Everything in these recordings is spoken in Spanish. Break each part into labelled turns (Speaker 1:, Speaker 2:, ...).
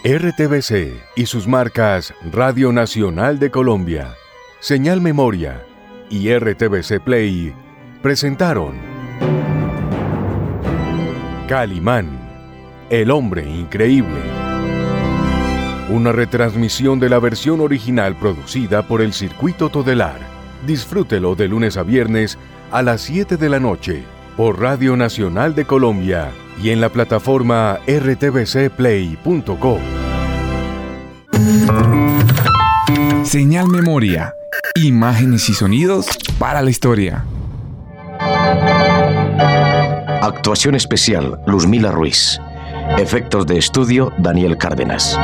Speaker 1: RTBC y sus marcas Radio Nacional de Colombia, Señal Memoria y RTBC Play presentaron Calimán, el hombre increíble. Una retransmisión de la versión original producida por el Circuito Todelar. Disfrútelo de lunes a viernes a las 7 de la noche por Radio Nacional de Colombia y en la plataforma rtbcplay.co.
Speaker 2: Señal Memoria. Imágenes y sonidos para la historia.
Speaker 3: Actuación especial, Luzmila Ruiz. Efectos de estudio, Daniel Cárdenas.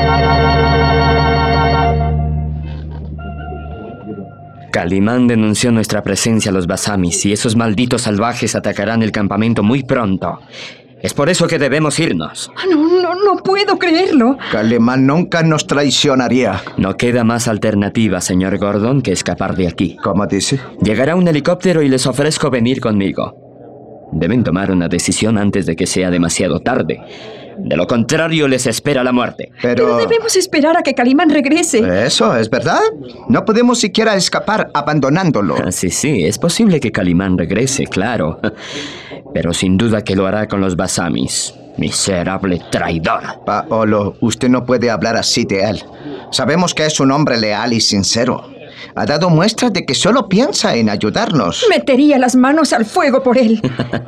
Speaker 4: Calimán denunció nuestra presencia a los basamis y esos malditos salvajes atacarán el campamento muy pronto. Es por eso que debemos irnos.
Speaker 5: No puedo creerlo.
Speaker 6: Calimán nunca nos traicionaría.
Speaker 4: No queda más alternativa, señor Gordon, que escapar de aquí.
Speaker 6: ¿Cómo dice?
Speaker 4: Llegará un helicóptero y les ofrezco venir conmigo. Deben tomar una decisión antes de que sea demasiado tarde. De lo contrario, les espera la muerte.
Speaker 5: Pero debemos esperar a que Calimán regrese.
Speaker 6: ¿Eso es verdad? No podemos siquiera escapar abandonándolo.
Speaker 4: Sí, es posible que Calimán regrese, claro. Pero sin duda que lo hará con los basamis. Miserable traidor.
Speaker 6: Paolo, usted no puede hablar así de él. Sabemos que es un hombre leal y sincero. Ha dado muestras de que solo piensa en ayudarnos.
Speaker 5: Metería las manos al fuego por él.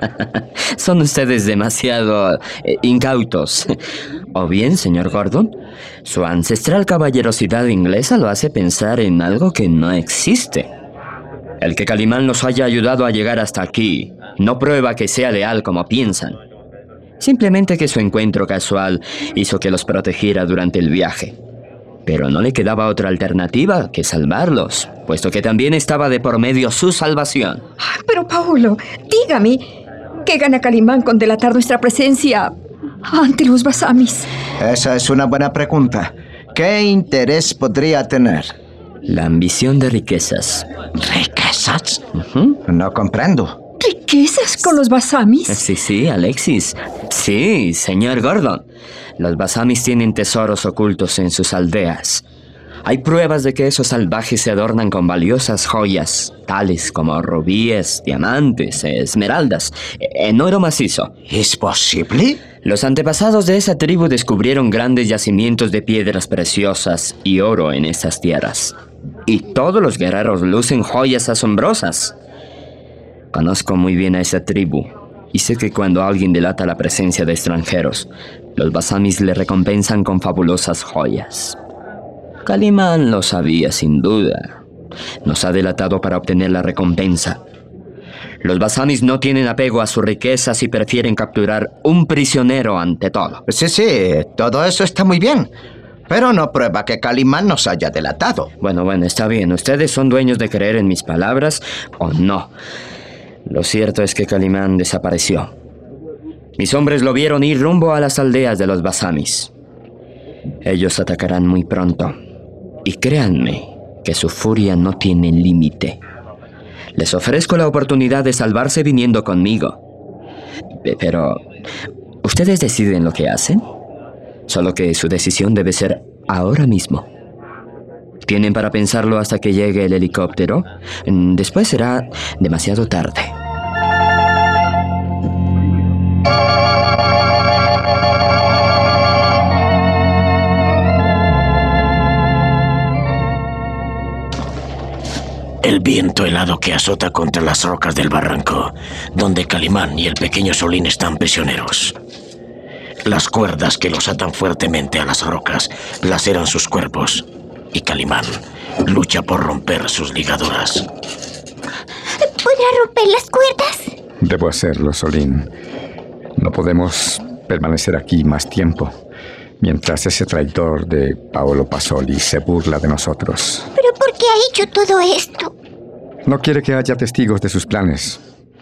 Speaker 4: Son ustedes demasiado incautos. O bien, señor Gordon, su ancestral caballerosidad inglesa lo hace pensar en algo que no existe. El que Calimán nos haya ayudado a llegar hasta aquí no prueba que sea leal como piensan. Simplemente que su encuentro casual hizo que los protegiera durante el viaje. Pero no le quedaba otra alternativa que salvarlos, puesto que también estaba de por medio su salvación.
Speaker 5: Pero, Paolo, dígame, ¿qué gana Calimán con delatar nuestra presencia ante los basamis?
Speaker 6: Esa es una buena pregunta. ¿Qué interés podría tener?
Speaker 4: La ambición de riquezas.
Speaker 6: ¿Riquezas? No comprendo.
Speaker 5: ¿Riquezas con los basamis?
Speaker 4: Sí, Alexis. Sí, señor Gordon. Los basamis tienen tesoros ocultos en sus aldeas. Hay pruebas de que esos salvajes se adornan con valiosas joyas, tales como rubíes, diamantes, esmeraldas, en oro macizo.
Speaker 6: ¿Es posible?
Speaker 4: Los antepasados de esa tribu descubrieron grandes yacimientos de piedras preciosas y oro en estas tierras. Y todos los guerreros lucen joyas asombrosas. Conozco muy bien a esa tribu y sé que cuando alguien delata la presencia de extranjeros, los basamis le recompensan con fabulosas joyas. Calimán lo sabía sin duda. Nos ha delatado para obtener la recompensa. Los basamis no tienen apego a sus riquezas y prefieren capturar un prisionero ante todo.
Speaker 6: Sí, todo eso está muy bien. Pero no prueba que Calimán nos haya delatado.
Speaker 4: Bueno, está bien. Ustedes son dueños de creer en mis palabras o no. Lo cierto es que Calimán desapareció. Mis hombres lo vieron ir rumbo a las aldeas de los basamis. Ellos atacarán muy pronto. Y créanme que su furia no tiene límite. Les ofrezco la oportunidad de salvarse viniendo conmigo. Pero, ¿ustedes deciden lo que hacen? Solo que su decisión debe ser ahora mismo. ¿Tienen para pensarlo hasta que llegue el helicóptero? Después será demasiado tarde.
Speaker 3: El viento helado que azota contra las rocas del barranco, donde Calimán y el pequeño Solín están prisioneros. Las cuerdas que los atan fuertemente a las rocas laceran sus cuerpos, y Calimán lucha por romper sus ligaduras.
Speaker 7: ¿Podrá romper las cuerdas?
Speaker 2: Debo hacerlo, Solín. No podemos permanecer aquí más tiempo, mientras ese traidor de Paolo Pasoli se burla de nosotros.
Speaker 7: ¿Pero por qué ha hecho todo esto?
Speaker 2: No quiere que haya testigos de sus planes.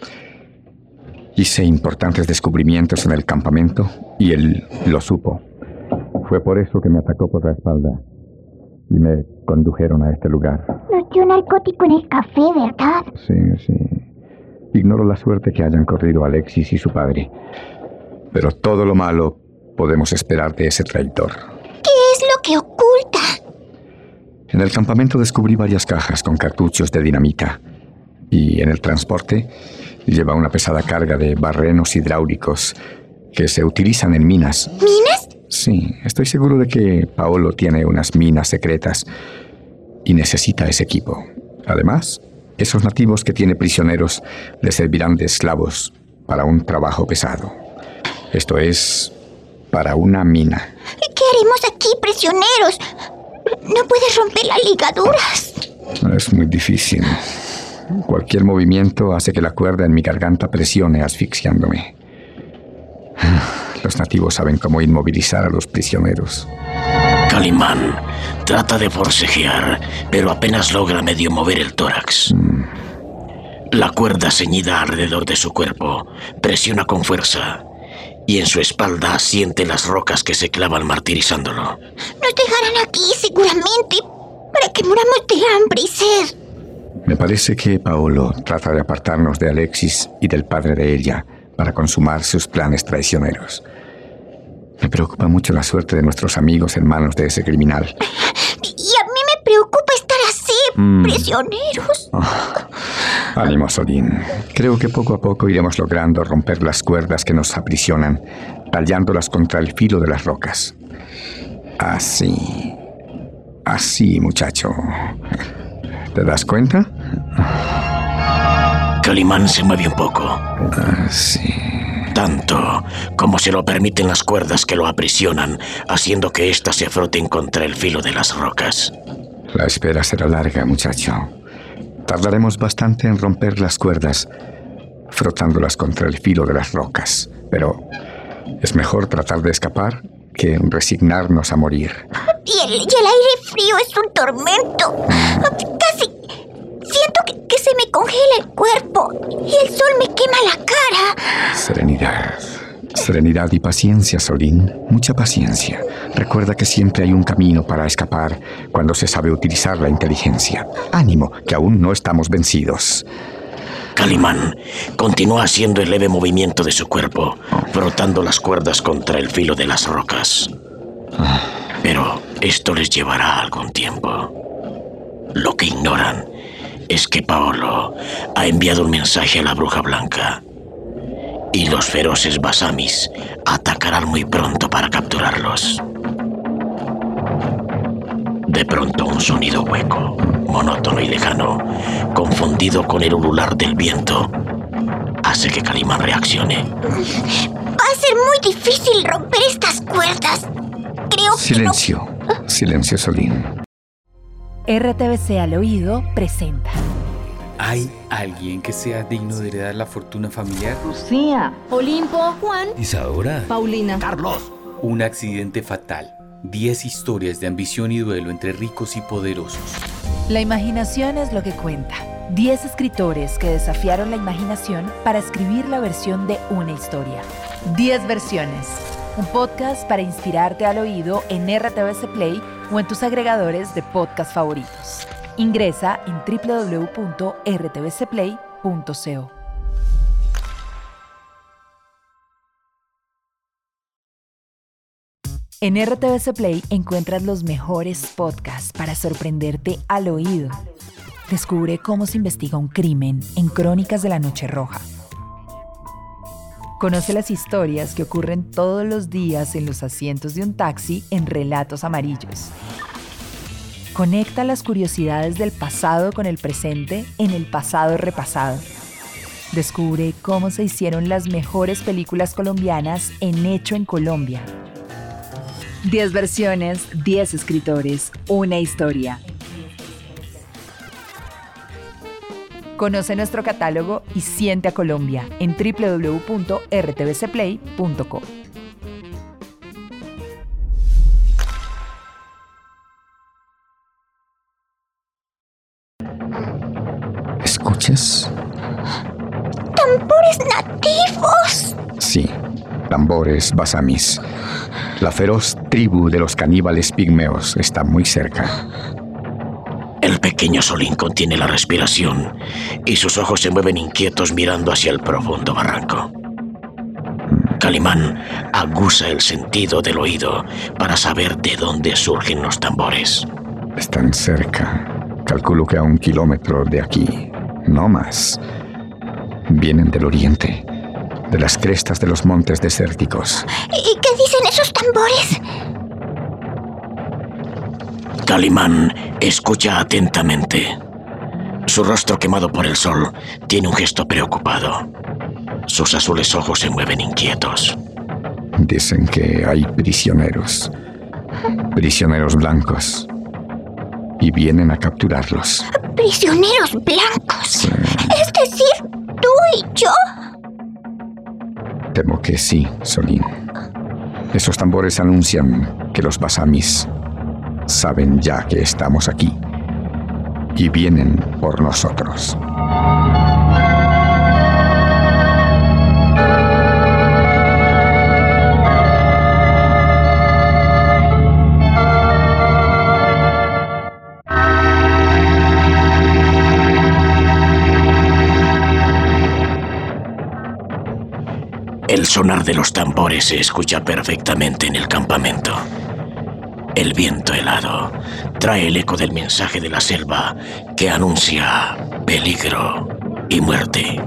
Speaker 2: Hice importantes descubrimientos en el campamento y él lo supo. Fue por eso que me atacó por la espalda y me condujeron a este lugar.
Speaker 7: Nos dio narcótico en el café, ¿verdad?
Speaker 2: Sí. Ignoro la suerte que hayan corrido Alexis y su padre. Pero todo lo malo podemos esperar de ese traidor.
Speaker 7: ¿Qué que oculta?
Speaker 2: En el campamento descubrí varias cajas con cartuchos de dinamita. Y en el transporte lleva una pesada carga de barrenos hidráulicos que se utilizan en minas.
Speaker 7: ¿Minas?
Speaker 2: Sí, estoy seguro de que Paolo tiene unas minas secretas y necesita ese equipo. Además, esos nativos que tiene prisioneros le servirán de esclavos para un trabajo pesado. Esto es, para una mina.
Speaker 7: ¿Qué haremos aquí, prisioneros? No puedes romper las ligaduras.
Speaker 2: Es muy difícil. Cualquier movimiento hace que la cuerda en mi garganta presione, asfixiándome. Los nativos saben cómo inmovilizar a los prisioneros.
Speaker 3: Calimán trata de forcejear, pero apenas logra medio mover el tórax. La cuerda ceñida alrededor de su cuerpo presiona con fuerza y en su espalda siente las rocas que se clavan martirizándolo.
Speaker 7: Nos dejarán aquí seguramente para que muramos de hambre y sed.
Speaker 2: Me parece que Paolo trata de apartarnos de Alexis y del padre de ella para consumar sus planes traicioneros. Me preocupa mucho la suerte de nuestros amigos en manos de ese criminal.
Speaker 7: Y a mí me preocupa estar así, prisioneros.
Speaker 2: Ánimo, Solín. Creo que poco a poco iremos logrando romper las cuerdas que nos aprisionan, tallándolas contra el filo de las rocas. Así. Así, muchacho. ¿Te das cuenta?
Speaker 3: Calimán se mueve un poco.
Speaker 2: Sí.
Speaker 3: Tanto como se lo permiten las cuerdas que lo aprisionan, haciendo que éstas se froten contra el filo de las rocas.
Speaker 2: La espera será larga, muchacho. Tardaremos bastante en romper las cuerdas, frotándolas contra el filo de las rocas. Pero es mejor tratar de escapar que resignarnos a morir.
Speaker 7: Y el aire frío es un tormento. Casi siento que se me congela el cuerpo y el sol me quema la cara.
Speaker 2: Serenidad. Serenidad y paciencia, Solín. Mucha paciencia. Recuerda que siempre hay un camino para escapar cuando se sabe utilizar la inteligencia. Ánimo, que aún no estamos vencidos.
Speaker 3: Calimán continúa haciendo el leve movimiento de su cuerpo, frotando las cuerdas contra el filo de las rocas. Pero esto les llevará algún tiempo. Lo que ignoran es que Paolo ha enviado un mensaje a la bruja blanca y los feroces basamis atacarán muy pronto para capturarlos. De pronto un sonido hueco, monótono y lejano, confundido con el ulular del viento, hace que Calimán reaccione.
Speaker 7: Va a ser muy difícil romper estas cuerdas. Creo
Speaker 2: Silencio.
Speaker 7: que no...
Speaker 2: Silencio, Solín.
Speaker 8: RTBC al oído presenta.
Speaker 9: ¿Hay alguien que sea digno de heredar la fortuna familiar?
Speaker 10: Lucía, Olimpo, Juan,
Speaker 9: Isadora,
Speaker 10: Paulina,
Speaker 9: Carlos. Un accidente fatal. 10 historias de ambición y duelo entre ricos y poderosos.
Speaker 8: La imaginación es lo que cuenta. 10 escritores que desafiaron la imaginación para escribir la versión de una historia. 10 versiones. Un podcast para inspirarte al oído en RTBC Play o en tus agregadores de podcast favoritos. Ingresa en www.rtbcplay.co. En RTBC Play encuentras los mejores podcasts para sorprenderte al oído. Descubre cómo se investiga un crimen en Crónicas de la Noche Roja. Conoce las historias que ocurren todos los días en los asientos de un taxi en Relatos Amarillos. Conecta las curiosidades del pasado con el presente en El Pasado Repasado. Descubre cómo se hicieron las mejores películas colombianas en Hecho en Colombia. 10 versiones, 10 escritores, una historia. Conoce nuestro catálogo y siente a Colombia en www.rtbcplay.co.
Speaker 2: ¿Escuchas?
Speaker 7: ¡Tambores nativos!
Speaker 2: Sí, tambores basamis. La feroz tribu de los caníbales pigmeos está muy cerca.
Speaker 3: El pequeño Solín contiene la respiración y sus ojos se mueven inquietos mirando hacia el profundo barranco. Calimán aguza el sentido del oído para saber de dónde surgen los tambores.
Speaker 2: Están cerca. Calculo que a 1 kilómetro de aquí. No más. Vienen del oriente, de las crestas de los montes desérticos.
Speaker 7: ¿Y qué dicen esos tambores?
Speaker 3: Calimán escucha atentamente. Su rostro quemado por el sol tiene un gesto preocupado. Sus azules ojos se mueven inquietos.
Speaker 2: Dicen que hay prisioneros blancos, y vienen a capturarlos.
Speaker 7: ¿Prisioneros blancos?
Speaker 2: Sí.
Speaker 7: Es decir, tú y yo.
Speaker 2: Temo que sí, Solín. Esos tambores anuncian que los basamis saben ya que estamos aquí y vienen por nosotros.
Speaker 3: El sonar de los tambores se escucha perfectamente en el campamento. El viento helado trae el eco del mensaje de la selva que anuncia peligro y muerte.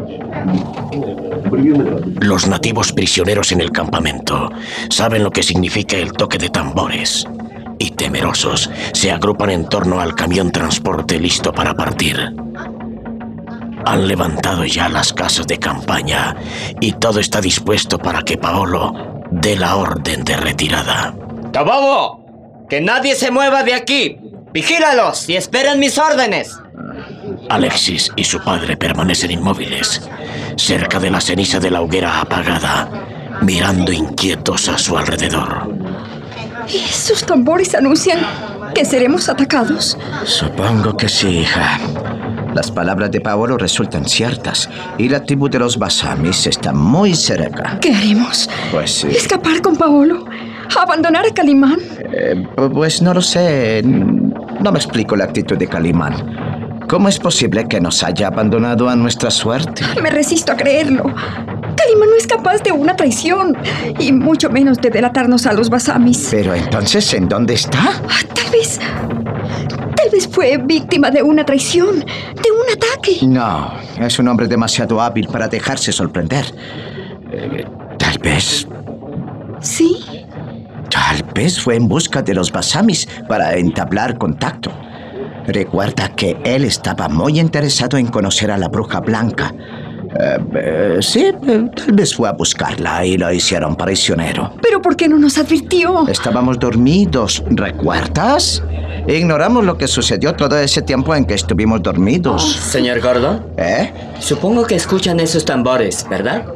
Speaker 3: Los nativos prisioneros en el campamento saben lo que significa el toque de tambores y, temerosos, se agrupan en torno al camión transporte listo para partir. Han levantado ya las casas de campaña y todo está dispuesto para que Paolo dé la orden de retirada.
Speaker 4: ¡Tabobo! ¡Que nadie se mueva de aquí! ¡Vigílalos y esperen mis órdenes!
Speaker 3: Alexis y su padre permanecen inmóviles, cerca de la ceniza de la hoguera apagada, mirando inquietos a su alrededor.
Speaker 5: ¿Esos tambores anuncian que seremos atacados?
Speaker 6: Supongo que sí, hija. Las palabras de Paolo resultan ciertas y la tribu de los basamis está muy cerca.
Speaker 5: ¿Qué haremos?
Speaker 6: Pues
Speaker 5: ¿Escapar con Paolo? ¿Abandonar a Calimán?
Speaker 6: Pues no lo sé. No me explico la actitud de Calimán. ¿Cómo es posible que nos haya abandonado a nuestra suerte?
Speaker 5: Me resisto a creerlo. Calimán no es capaz de una traición, y mucho menos de delatarnos a los basamis.
Speaker 6: Pero entonces, ¿en dónde está?
Speaker 5: Tal vez fue víctima de una traición, de un ataque.
Speaker 6: No, es un hombre demasiado hábil para dejarse sorprender. Tal vez...
Speaker 5: ¿Sí?
Speaker 6: Tal vez fue en busca de los basamis para entablar contacto. Recuerda que él estaba muy interesado en conocer a la bruja blanca. Sí, tal vez fue a buscarla y lo hicieron prisionero.
Speaker 5: ¿Pero por qué no nos advirtió?
Speaker 6: Estábamos dormidos, ¿recuerdas? Ignoramos lo que sucedió todo ese tiempo en que estuvimos dormidos.
Speaker 4: Señor Gordon. Supongo que escuchan esos tambores, ¿verdad?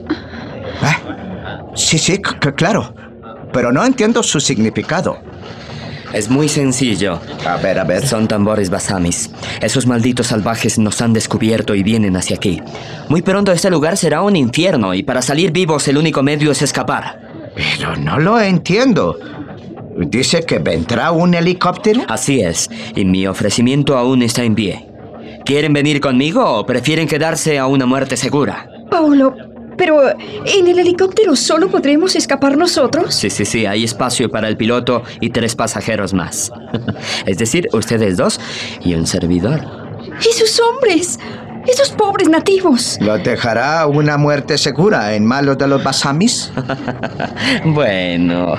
Speaker 6: Sí, claro. Pero no entiendo su significado.
Speaker 4: Es muy sencillo.
Speaker 6: A ver.
Speaker 4: Son tambores basamis. Esos malditos salvajes nos han descubierto y vienen hacia aquí. Muy pronto este lugar será un infierno y para salir vivos el único medio es escapar.
Speaker 6: Pero no lo entiendo. ¿Dice que vendrá un helicóptero?
Speaker 4: Así es, y mi ofrecimiento aún está en pie. ¿Quieren venir conmigo o prefieren quedarse a una muerte segura?
Speaker 5: Paolo, pero ¿en el helicóptero solo podremos escapar nosotros?
Speaker 4: Sí, hay espacio para el piloto y 3 pasajeros más. Es decir, ustedes 2 y un servidor.
Speaker 5: ¿Y sus hombres? ¡Esos pobres nativos!
Speaker 6: ¿Los dejará una muerte segura en manos de los basamis?
Speaker 4: Bueno...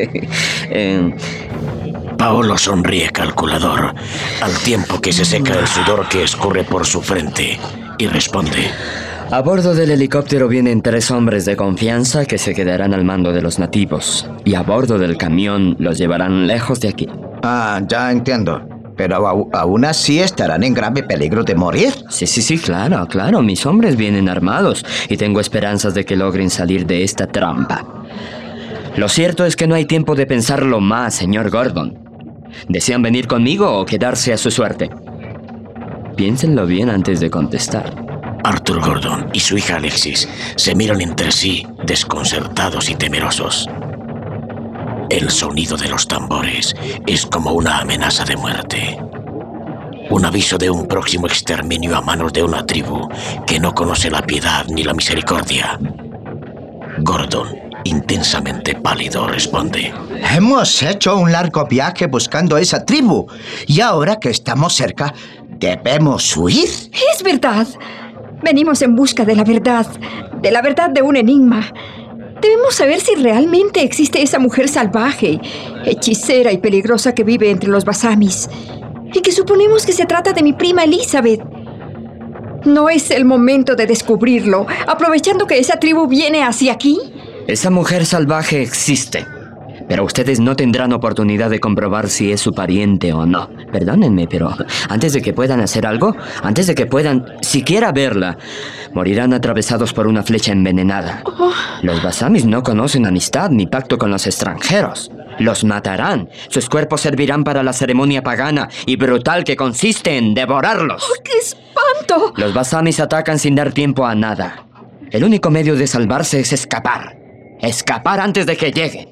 Speaker 3: Paolo sonríe calculador, al tiempo que se seca el sudor que escurre por su frente, y responde:
Speaker 4: A bordo del helicóptero vienen 3 hombres de confianza que se quedarán al mando de los nativos, y a bordo del camión los llevarán lejos de aquí.
Speaker 6: Ya entiendo. Pero aún así estarán en grave peligro de morir.
Speaker 4: Sí, claro. Mis hombres vienen armados y tengo esperanzas de que logren salir de esta trampa. Lo cierto es que no hay tiempo de pensarlo más, señor Gordon. ¿Desean venir conmigo o quedarse a su suerte? Piénsenlo bien antes de contestar.
Speaker 3: Arthur Gordon y su hija Alexis se miran entre sí, desconcertados y temerosos. El sonido de los tambores es como una amenaza de muerte. Un aviso de un próximo exterminio a manos de una tribu que no conoce la piedad ni la misericordia. Gordon, intensamente pálido, responde:
Speaker 6: Hemos hecho un largo viaje buscando esa tribu y ahora que estamos cerca, ¿debemos huir?
Speaker 5: Es verdad. Venimos en busca de la verdad de un enigma. Debemos saber si realmente existe esa mujer salvaje, hechicera y peligrosa que vive entre los Basamis, y que suponemos que se trata de mi prima Elizabeth. ¿No es el momento de descubrirlo, aprovechando que esa tribu viene hacia aquí?
Speaker 4: Esa mujer salvaje existe, pero ustedes no tendrán oportunidad de comprobar si es su pariente o no. Perdónenme, pero antes de que puedan hacer algo, antes de que puedan siquiera verla, morirán atravesados por una flecha envenenada. Los Basamis no conocen amistad ni pacto con los extranjeros. Los matarán. Sus cuerpos servirán para la ceremonia pagana y brutal que consiste en devorarlos.
Speaker 5: ¡Oh, qué espanto!
Speaker 4: Los Basamis atacan sin dar tiempo a nada. El único medio de salvarse es escapar. Escapar antes de que lleguen.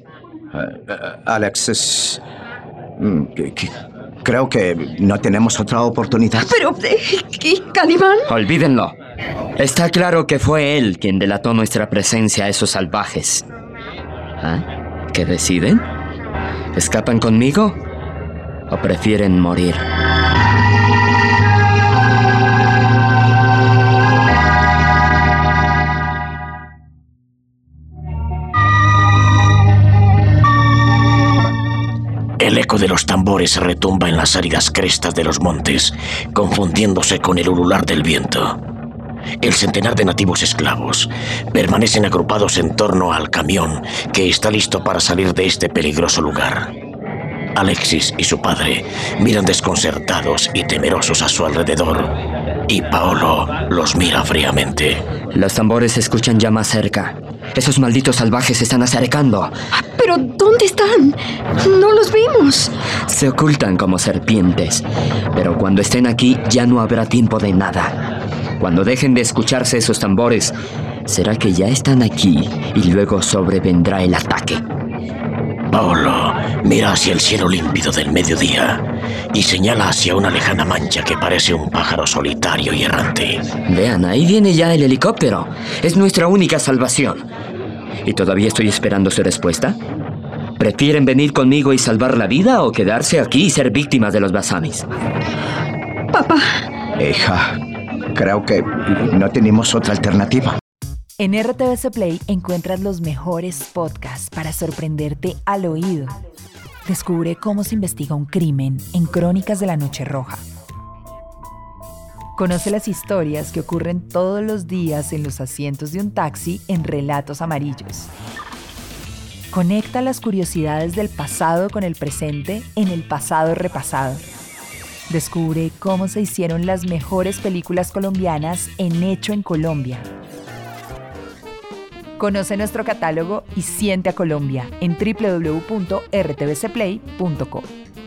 Speaker 6: Alex, creo que no tenemos otra oportunidad.
Speaker 5: Pero, ¿y Calimán?
Speaker 4: Olvídenlo. Está claro que fue él quien delató nuestra presencia a esos salvajes. ¿Ah? ¿Qué deciden? ¿Escapan conmigo o prefieren morir?
Speaker 3: El eco de los tambores retumba en las áridas crestas de los montes, confundiéndose con el ulular del viento. El centenar de nativos esclavos permanecen agrupados en torno al camión que está listo para salir de este peligroso lugar. Alexis y su padre miran desconcertados y temerosos a su alrededor, y Paolo los mira fríamente.
Speaker 4: Los tambores se escuchan ya más cerca. Esos malditos salvajes se están acercando.
Speaker 5: ¿Pero dónde están? No los vimos.
Speaker 4: Se ocultan como serpientes, pero cuando estén aquí ya no habrá tiempo de nada. Cuando dejen de escucharse esos tambores, será que ya están aquí y luego sobrevendrá el ataque.
Speaker 3: Paolo mira hacia el cielo límpido del mediodía y señala hacia una lejana mancha que parece un pájaro solitario y errante.
Speaker 4: Vean, ahí viene ya el helicóptero. Es nuestra única salvación. ¿Y todavía estoy esperando su respuesta? ¿Prefieren venir conmigo y salvar la vida o quedarse aquí y ser víctimas de los Basamis?
Speaker 5: Papá.
Speaker 6: Hija, creo que no tenemos otra alternativa.
Speaker 8: En RTVC Play encuentras los mejores podcasts para sorprenderte al oído. Descubre cómo se investiga un crimen en Crónicas de la Noche Roja. Conoce las historias que ocurren todos los días en los asientos de un taxi en Relatos Amarillos. Conecta las curiosidades del pasado con el presente en El Pasado Repasado. Descubre cómo se hicieron las mejores películas colombianas en Hecho en Colombia. Conoce nuestro catálogo y siente a Colombia en www.rtvcplay.co.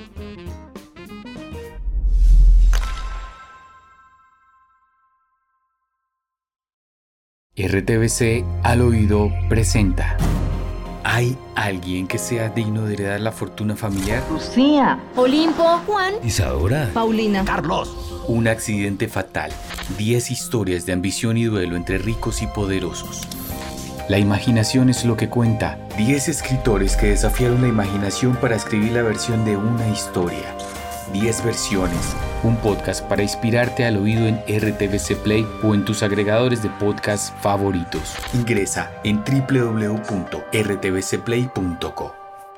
Speaker 9: RTVC al oído presenta: ¿hay alguien que sea digno de heredar la fortuna familiar?
Speaker 10: Lucía, Olimpo, Juan,
Speaker 9: Isadora,
Speaker 10: Paulina,
Speaker 9: Carlos. Un accidente fatal. 10 historias de ambición y duelo entre ricos y poderosos. La imaginación es lo que cuenta. 10 escritores que desafiaron la imaginación para escribir la versión de una historia. 10 versiones. Un podcast para inspirarte al oído en RTVC Play o en tus agregadores de podcast favoritos. Ingresa en www.rtvcplay.co.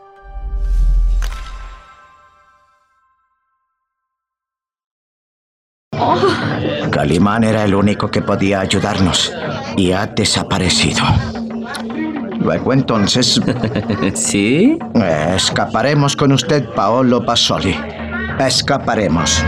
Speaker 6: Calimán era el único que podía ayudarnos y ha desaparecido. Luego entonces...
Speaker 4: ¿Sí?
Speaker 6: Escaparemos con usted, Paolo Basoli. Escaparemos.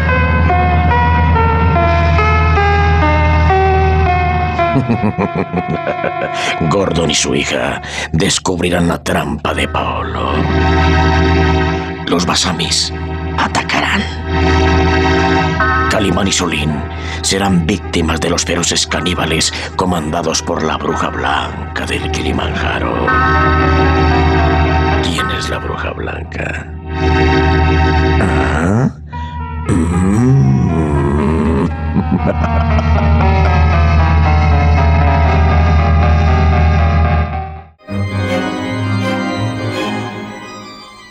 Speaker 3: Gordon y su hija descubrirán la trampa de Paolo. Los Basamis atacarán. Calimán y Solín serán víctimas de los feroces caníbales comandados por la bruja blanca del Kilimanjaro. ¿Quién es la bruja blanca? ¿Ah?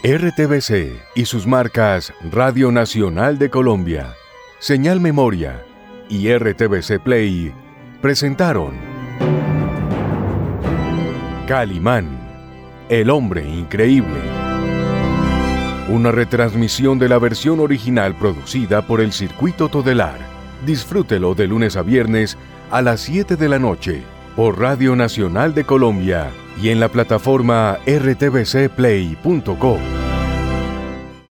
Speaker 1: RTBC y sus marcas Radio Nacional de Colombia, Señal Memoria y RTBC Play presentaron Calimán, el hombre increíble. Una retransmisión de la versión original producida por el Circuito Todelar. Disfrútelo de lunes a viernes a las 7 de la noche por Radio Nacional de Colombia y en la plataforma rtbcplay.co.